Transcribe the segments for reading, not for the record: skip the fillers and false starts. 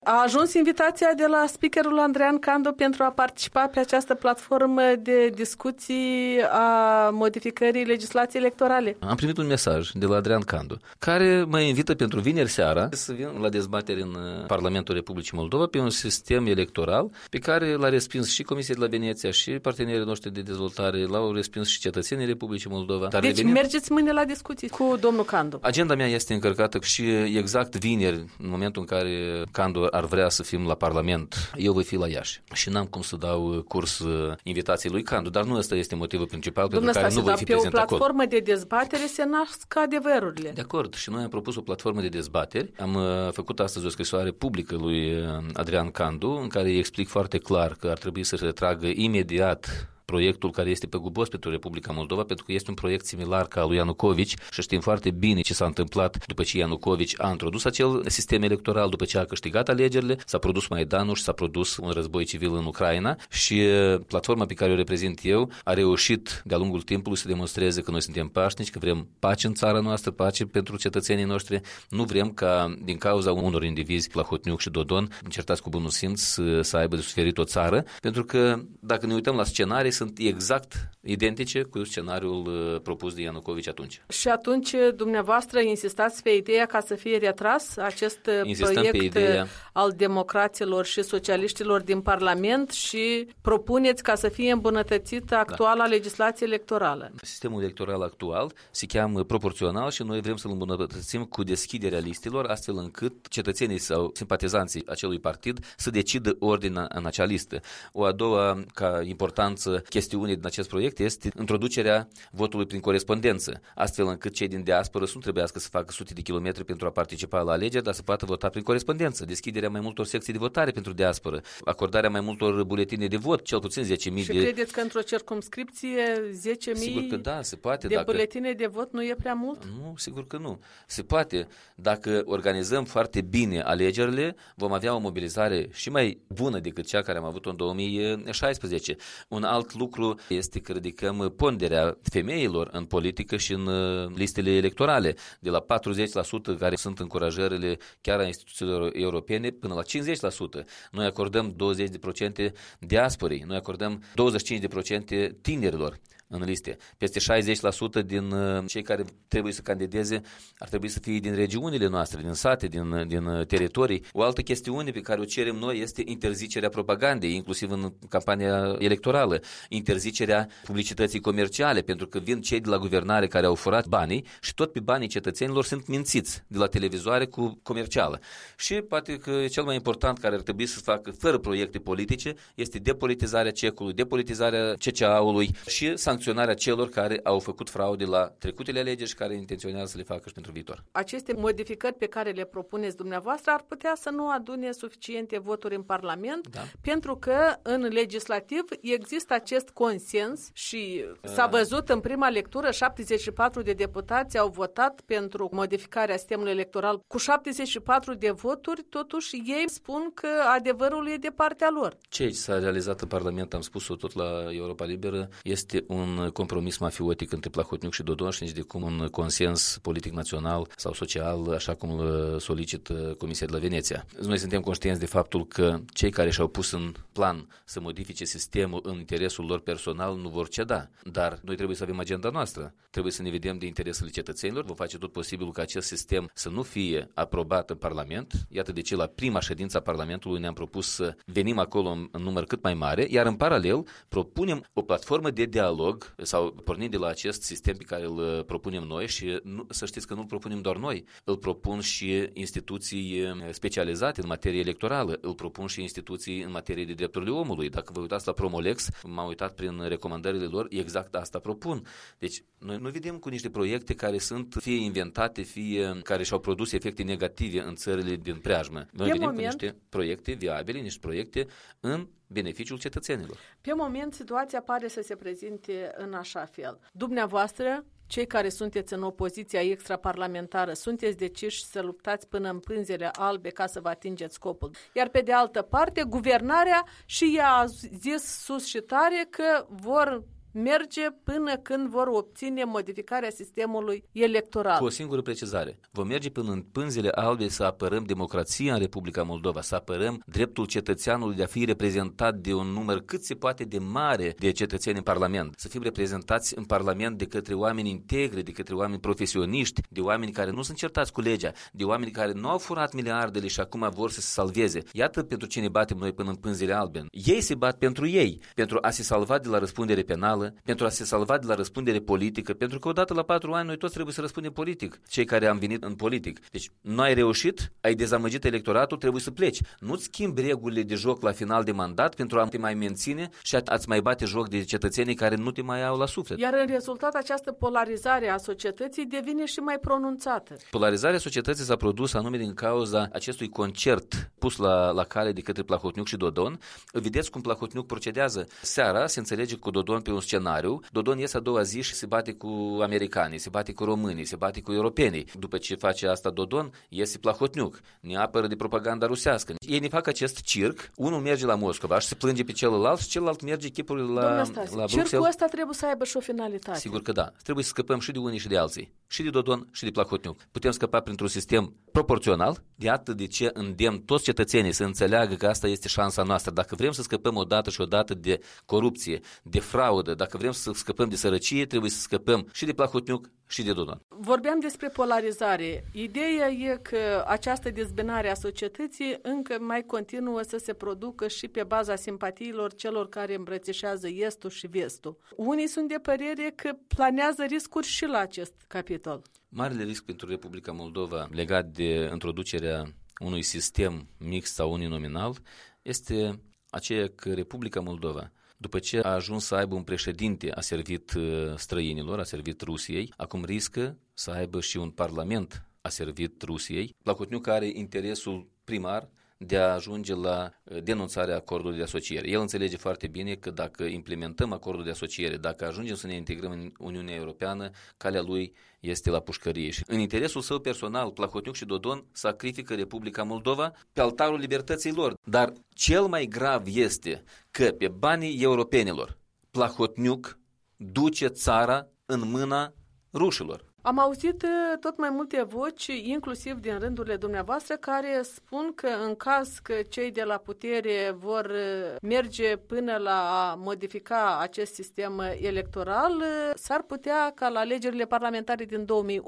A ajuns invitația de la speakerul Andrean Candu pentru a participa pe această platformă de discuții a modificării legislației electorale. Am primit un mesaj de la Andrean Candu, care mă invită pentru vineri seara să vin la dezbatere în Parlamentul Republicii Moldova pe un sistem electoral pe care l-a respins și Comisia de la Veneția și partenerii noștri de dezvoltare, l-au respins și cetățenii Republicii Moldova. Deci mergeți mâine la discuții cu domnul Candu. Agenda mea este încărcată și exact vineri, în momentul în care Candu ar vrea să fim la Parlament, eu voi fi la Iași. Și n-am cum să dau curs invitației lui Candu, dar nu ăsta este motivul principal pentru care nu voi fi prezent acolo. Pe o platformă de dezbatere se nasc adevărurile. De acord, și noi am propus o platformă de dezbateri. Am făcut astăzi o scrisoare publică lui Andrean Candu, în care îi explic foarte clar că ar trebui să se retragă imediat proiectul care este păgubos pentru Republica Moldova, pentru că este un proiect similar ca al lui Ianucovici și știm foarte bine ce s-a întâmplat după ce Ianucovici a introdus acel sistem electoral, după ce a câștigat alegerile, s-a produs Maidanul și s-a produs un război civil în Ucraina și platforma pe care o reprezint eu a reușit de-a lungul timpului să demonstreze că noi suntem pașnici, că vrem pace în țara noastră, pace pentru cetățenii noștri, nu vrem ca din cauza unor indivizi la Hotniuc și Dodon, încertați cu bunul simț să aibă de suferit o țară, pentru că dacă ne uităm la scenarii, sunt exact identice cu scenariul propus de Ianucovici atunci. Și atunci dumneavoastră insistați pe ideea ca să fie retras acest proiect al democraților și socialiștilor din Parlament și propuneți ca să fie îmbunătățită actuala legislație electorală. Sistemul electoral actual se cheamă proporțional și noi vrem să-l îmbunătățim cu deschiderea listelor, astfel încât cetățenii sau simpatizanții acelui partid să decidă ordinea în acea listă. O a doua, ca importanță, chestiune din acest proiect este introducerea votului prin corespondență, astfel încât cei din diasporă să nu trebuiască să facă sute de kilometri pentru a participa la alegeri, dar să poată vota prin corespondență, deschiderea mai multor secții de votare pentru diasporă, acordarea mai multor buletine de vot, cel puțin 10.000 de... Și credeți că într-o circumscripție 10.000 sigur că da, se poate, de buletine de vot nu e prea mult? Nu, sigur că nu. Se poate. Dacă organizăm foarte bine alegerile, vom avea o mobilizare și mai bună decât cea care am avut-o în 2016. Un alt lucru este că ridicăm ponderea femeilor în politică și în listele electorale, de la 40% care sunt încurajările chiar a instituțiilor europene până la 50%. Noi acordăm 20% diasporii, noi acordăm 25% tinerilor în liste. Peste 60% din cei care trebuie să candideze ar trebui să fie din regiunile noastre, din sate, din teritorii. O altă chestiune pe care o cerem noi este interzicerea propagandei, inclusiv în campania electorală, interzicerea publicității comerciale, pentru că vin cei de la guvernare care au furat banii și tot pe banii cetățenilor sunt mințiți de la televizoare cu comercială. Și poate că cel mai important care ar trebui să facă fără proiecte politice este depolitizarea cecului, depolitizarea CCA-ului și sancționarea celor care au făcut fraude la trecutele alegeri și care intenționează să le facă și pentru viitor. Aceste modificări pe care le propuneți dumneavoastră ar putea să nu adune suficiente voturi în Parlament, pentru că în legislativ există acest consens și s-a văzut în prima lectură 74 de deputați au votat pentru modificarea sistemului electoral. Cu 74 de voturi, totuși ei spun că adevărul e de partea lor. Ce s-a realizat în Parlament, am spus-o tot la Europa Liberă, este un compromis mafiotic între Plahotniuc și Dodon și nici de cum un consens politic național sau social, așa cum îl solicită Comisia de la Veneția. Noi suntem conștienți de faptul că cei care și-au pus în plan să modifice sistemul în interesul lor personal nu vor ceda, dar noi trebuie să avem agenda noastră. Trebuie să ne vedem de interesele cetățenilor, vom face tot posibilul ca acest sistem să nu fie aprobat în Parlament. Iată de ce la prima ședință a Parlamentului ne-am propus să venim acolo în număr cât mai mare, iar în paralel propunem o platformă de dialog sau pornind de la acest sistem pe care îl propunem noi și să știți că nu îl propunem doar noi, îl propun și instituții specializate în materie electorală, îl propun și instituții în materie de drepturile omului. Dacă vă uitați la Promolex, m-am uitat prin recomandările lor, exact asta propun. Deci noi nu vedem cu niște proiecte care sunt fie inventate, fie care și-au produs efecte negative în țările din preajmă. Noi vedem cu niște proiecte viabile, niște proiecte în beneficiul cetățenilor. Pe moment, situația pare să se prezinte în așa fel. Dumneavoastră, cei care sunteți în opoziția extraparlamentară, sunteți deciși să luptați până în pânzele albe ca să vă atingeți scopul. Iar pe de altă parte, guvernarea și ea a zis sus și tare că vor merge până când vor obține modificarea sistemului electoral. Cu o singură precizare. Vom merge până în pânzele albe să apărăm democrația în Republica Moldova, să apărăm dreptul cetățeanului de a fi reprezentat de un număr cât se poate de mare de cetățeni în Parlament. Să fim reprezentați în Parlament de către oameni integri, de către oameni profesioniști, de oameni care nu sunt certați cu legea, de oameni care nu au furat miliardele și acum vor să se salveze. Iată pentru ce ne batem noi până în pânzele albe. Ei se bat pentru ei, pentru a se salva de la răspundere penală, pentru a se salva de la răspundere politică, pentru că odată la 4 ani noi toți trebuie să răspundem politic, cei care am venit în politic. Deci nu ai reușit, ai dezamăgit electoratul, trebuie să pleci. Nu-ți schimbi regulile de joc la final de mandat pentru a te mai menține și a-ți mai bate joc de cetățenii care nu te mai au la suflet. Iar în rezultat această polarizare a societății devine și mai pronunțată. Polarizarea societății s-a produs anume din cauza acestui concert pus la cale de către Plahotniuc și Dodon. Vedeți cum Plahotniuc procedează. Seara se înțelege cu Dodon pe un scenariu. Dodon iese a doua zi și se bate cu americanii, se bate cu românii, se bate cu europenii. După ce face asta Dodon, iese Plahotniuc, ne apără de propaganda rusească. Ei ne fac acest circ, unul merge la Moscova și se plânge pe celălalt și celălalt merge chipul la Bruxelles. Circul ăsta trebuie să aibă și o finalitate. Sigur că da. Trebuie să scăpăm și de unii și de alții. Și de Dodon și de Plahotniuc. Putem scăpa printr-un sistem proporțional, de atât de ce îndemn toți cetățenii să înțeleagă că asta este șansa noastră. Dacă vrem să scăpăm odată și odată de corupție, de fraudă, dacă vrem să scăpăm de sărăcie, trebuie să scăpăm și de Plahotniuc și de Dodon. Vorbeam despre polarizare. Ideea e că această dezbinare a societății încă mai continuă să se producă și pe baza simpatiilor celor care îmbrățișează estul și vestul. Unii sunt de părere că planează riscuri și la acest capitol. Marele risc pentru Republica Moldova legat de introducerea unui sistem mixt sau uninominal este aceea că Republica Moldova, după ce a ajuns să aibă un președinte, a servit străinilor, a servit Rusiei, acum riscă să aibă și un parlament, a servit Rusiei. Plahotniuc are interesul primar de a ajunge la denunțarea acordului de asociere. El înțelege foarte bine că dacă implementăm acordul de asociere, dacă ajungem să ne integrăm în Uniunea Europeană, calea lui este la pușcărie. Și în interesul său personal, Plahotniuc și Dodon sacrifică Republica Moldova pe altarul libertății lor. Dar cel mai grav este că pe banii europenilor Plahotniuc duce țara în mâna rușilor. Am auzit tot mai multe voci, inclusiv din rândurile dumneavoastră, care spun că în caz că cei de la putere vor merge până la a modifica acest sistem electoral, s-ar putea ca la alegerile parlamentare din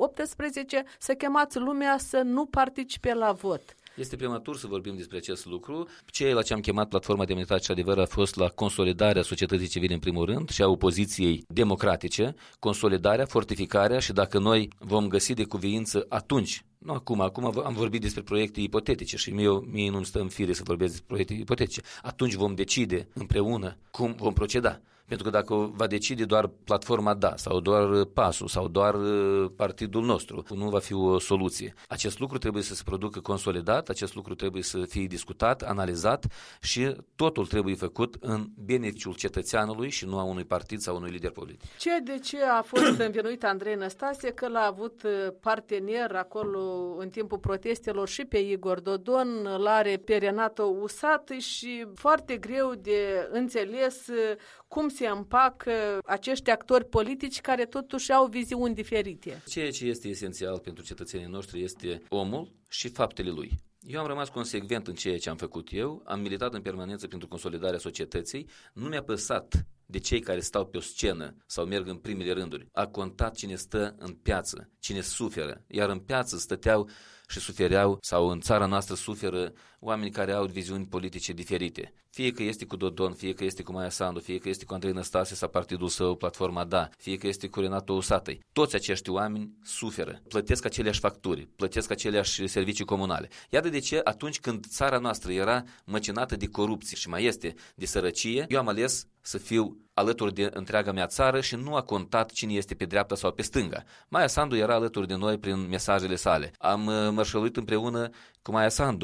2018 să chemați lumea să nu participe la vot. Este prematur să vorbim despre acest lucru. Ceea la ce am chemat Platforma Demnitate și Adevăr a fost la consolidarea societății civile în primul rând și a opoziției democratice, consolidarea, fortificarea și dacă noi vom găsi de cuviință atunci, nu acum am vorbit despre proiecte ipotetice și mie nu-mi stă în fire să vorbesc despre proiecte ipotetice, atunci vom decide împreună cum vom proceda. Pentru că dacă va decide doar platforma da sau doar PAS-ul sau doar partidul nostru, nu va fi o soluție. Acest lucru trebuie să se producă consolidat, acest lucru trebuie să fie discutat, analizat și totul trebuie făcut în beneficiul cetățeanului și nu a unui partid sau unui lider politic. De ce a fost învinuit Andrei Năstase că l-a avut partener acolo în timpul protestelor și pe Igor Dodon, l-are pe Renato Usat și foarte greu de înțeles cum se împacă acești actori politici care totuși au viziuni diferite. Ceea ce este esențial pentru cetățenii noștri este omul și faptele lui. Eu am rămas consecvent în ceea ce am făcut eu, am militat în permanență pentru consolidarea societății, nu mi-a păsat de cei care stau pe o scenă sau merg în primele rânduri. A contat cine stă în piață, cine suferă, iar în piață stăteau și sufereau, sau în țara noastră suferă oameni care au viziuni politice diferite. Fie că este cu Dodon, fie că este cu Maia Sandu, fie că este cu Andrei Năstase sau partidul său, Platforma Da, fie că este cu Renato Usatăi. Toți acești oameni suferă, plătesc aceleași facturi, plătesc aceleași servicii comunale. Iată de ce atunci când țara noastră era măcinată de corupție și mai este de sărăcie, eu am ales să fiu alături de întreaga mea țară și nu a contat cine este pe dreapta sau pe stânga. Maia Sandu era alături de noi prin mesajele sale. Am mărșăluit împreună cu Maia Sandu.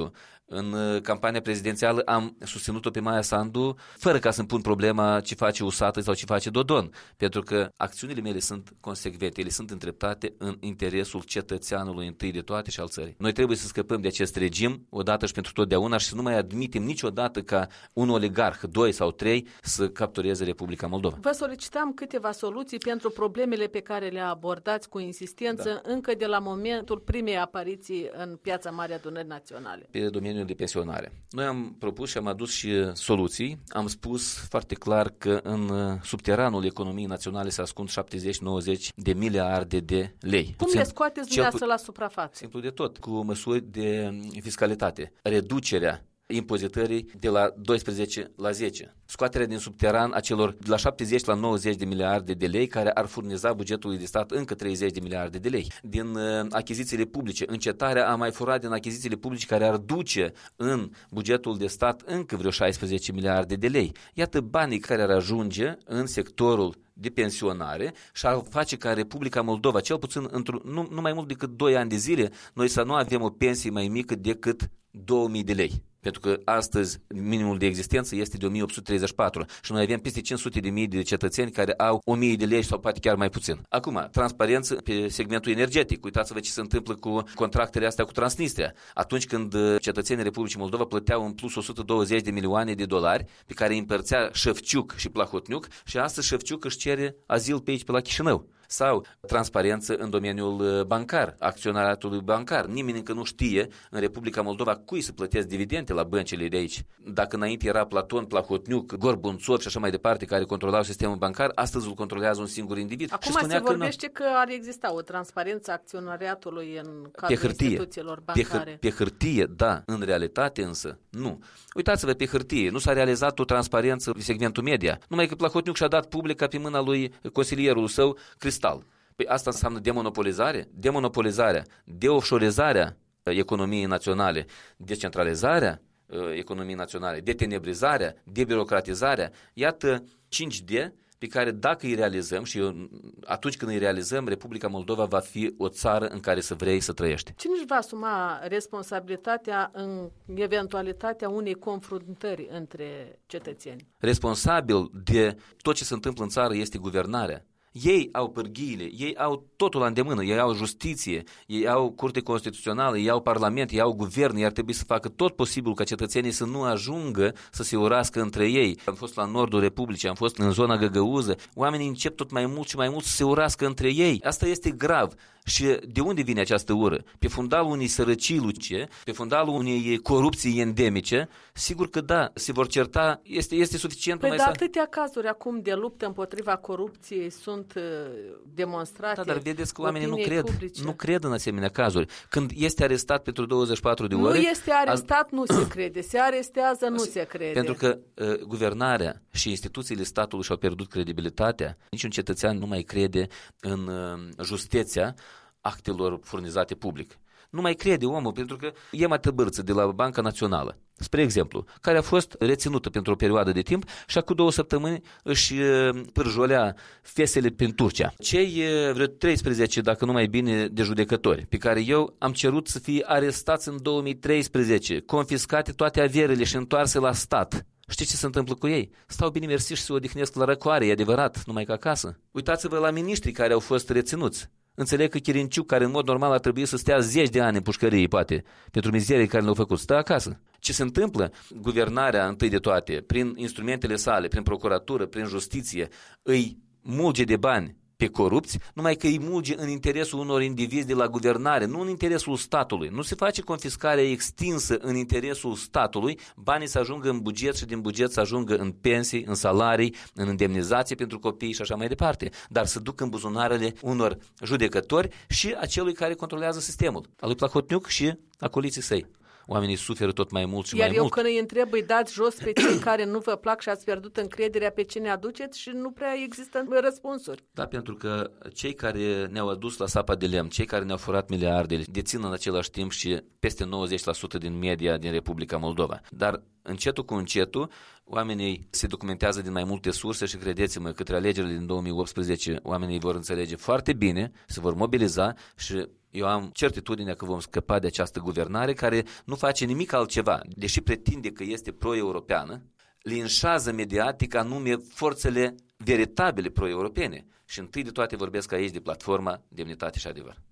În campania prezidențială am susținut-o pe Maia Sandu fără ca să-mi pun problema ce face Usată sau ce face Dodon, pentru că acțiunile mele sunt consecvente, ele sunt îndreptate în interesul cetățeanului întâi de toate și al țării. Noi trebuie să scăpăm de acest regim odată și pentru totdeauna și să nu mai admitem niciodată ca un oligarh, 2 sau 3, să captureze Republica Moldova. Vă solicitam câteva soluții pentru problemele pe care le abordați cu insistență încă de la momentul primei apariții în Piața Mare Adunării Naționale. Pe domeniul de pensionare. Noi am propus și am adus și soluții. Am spus foarte clar că în subteranul economiei naționale se ascund 70-90 de miliarde de lei. Cum le scoateți dumneavoastră la suprafață? Simplu de tot, cu măsuri de fiscalitate. Reducerea impozitării de la 12 la 10. Scoaterea din subteran a celor de la 70 la 90 de miliarde de lei care ar furniza bugetului de stat încă 30 de miliarde de lei. Din achizițiile publice, încetarea a mai furat din achizițiile publice care ar duce în bugetul de stat încă vreo 16 miliarde de lei. Iată banii care ar ajunge în sectorul de pensionare și ar face ca Republica Moldova, cel puțin nu mai mult decât 2 ani de zile, noi să nu avem o pensie mai mică decât 2000 de lei. Pentru că astăzi minimul de existență este de 1834 și noi avem peste 500.000 de cetățeni care au 1000 de lei sau poate chiar mai puțin. Acum, transparență pe segmentul energetic. Uitați-vă ce se întâmplă cu contractele astea cu Transnistria. Atunci când cetățenii Republicii Moldova plăteau în plus 120 de milioane de dolari pe care îi împărțea Șefciuc și Plahotniuc și astăzi Șefciuc își cere azil pe aici, pe la Chișinău. Sau transparență în domeniul bancar, acționariatului bancar. Nimeni încă nu știe în Republica Moldova cui să plătesc dividende la băncile de aici. Dacă înainte era Platon, Plahotniuc, Gorbunțov și așa mai departe care controlau sistemul bancar, astăzi îl controlează un singur individ. Acum se vorbește că ar exista o transparență acționariatului în cadrul instituțiilor bancare. Pe hârtie, da. În realitate însă, nu. Uitați-vă pe hârtie, nu s-a realizat o transparență în segmentul media. Numai că Plahotniuc și-a dat publica pe mâna lui consilierul său, Cristal. Păi asta înseamnă demonopolizare? Demonopolizarea, deoffshorizarea economiei naționale, decentralizarea economiei naționale, detenebrizarea, debirocratizarea. Iată 5D pe care dacă îi realizăm și atunci când îi realizăm, Republica Moldova va fi o țară în care să vrei să trăiești. Cine își va asuma responsabilitatea în eventualitatea unei confruntări între cetățeni? Responsabil de tot ce se întâmplă în țară este guvernarea. Ei au pârghiile, ei au totul la îndemână, ei au justiție, ei au curte constituțională, ei au parlament, ei au guvern, ei ar trebui să facă tot posibil ca cetățenii să nu ajungă să se urască între ei. Am fost la nordul Republicii, am fost în zona Găgăuză, oamenii încep tot mai mult și mai mult să se urască între ei. Asta este grav. Și de unde vine această ură? Pe fundalul unei sărăcii luce, pe fundalul unei corupții endemice, sigur că da, se vor certa, este suficient. Păi atâtea cazuri acum de luptă împotriva corupției sunt demonstrate. Da, dar vedeți că oamenii nu cred în asemenea cazuri. Când este arestat pentru 24 de ore... Nu este arestat, nu se crede. Se arestează, nu se crede. Pentru că guvernarea și instituțiile statului și-au pierdut credibilitatea. Niciun cetățean nu mai crede în justeția actelor furnizate public. Nu mai crede omul, pentru că e Matăbârță de la Banca Națională, spre exemplu, care a fost reținută pentru o perioadă de timp și acum 2 săptămâni își pârjolea fesele prin Turcia. Cei vreo 13, dacă nu mai bine, de judecători, pe care eu am cerut să fie arestați în 2013, confiscate toate averile și întoarse la stat. Știți ce se întâmplă cu ei? Stau bine mersi și se odihnesc la răcoare, e adevărat, numai ca acasă. Uitați-vă la miniștrii care au fost reținuți. Înțeleg că Chirinciuc, care în mod normal ar trebui să stea 10 de ani în pușcărie, poate, pentru mizerii care le-au făcut, stă acasă. Ce se întâmplă? Guvernarea, întâi de toate, prin instrumentele sale, prin procuratură, prin justiție, îi mulge de bani pe corupți, numai că îi mulge în interesul unor indivizi de la guvernare, nu în interesul statului. Nu se face confiscarea extinsă în interesul statului, banii să ajungă în buget și din buget să ajungă în pensii, în salarii, în indemnizație pentru copii și așa mai departe, dar să duc în buzunarele unor judecători și a celui care controlează sistemul, al lui Plahotniuc și a coliții săi. Oamenii suferă tot mai mult și mai mult. Iar eu când îi întreb, îi dați jos pe cei care nu vă plac și ați pierdut încrederea pe cine aduceți și nu prea există răspunsuri. Da, pentru că cei care ne-au adus la sapa de lemn, cei care ne-au furat miliardele, dețin în același timp și peste 90% din media din Republica Moldova. Dar încetul cu încetul, Oamenii se documentează din mai multe surse și credeți-mă, către alegerile din 2018, oamenii vor înțelege foarte bine, se vor mobiliza și eu am certitudinea că vom scăpa de această guvernare care nu face nimic altceva, deși pretinde că este pro-europeană, linșează mediatic anume forțele veritabile pro-europene. Și întâi de toate vorbesc aici de platforma Demnitate și Adevăr.